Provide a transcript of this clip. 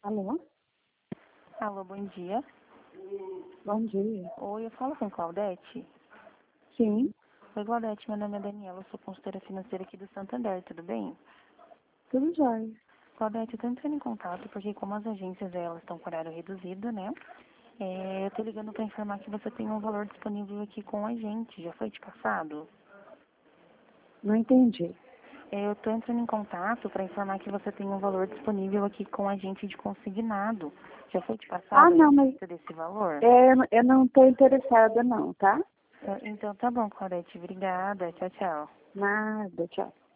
Alô? Alô, bom dia. Bom dia. Oi, eu falo com Claudete. Sim, Oi, Claudete, meu nome é Daniela, eu sou consultora financeira aqui do Santander, tudo bem? tudo jóia. Claudete, eu tô entrando em contato porque como as agências elas estão com horário reduzido, né? Eu tô ligando para informar que você tem um valor disponível aqui com a gente. Já foi te passado? Não entendi. Eu tô entrando em contato para informar que você tem um valor disponível aqui com a gente de consignado. Já foi te passado a Não, mas respeito desse valor? eu não estou interessada não, tá? Então tá bom, Claudete, obrigada. Tchau, tchau. Nada, tchau.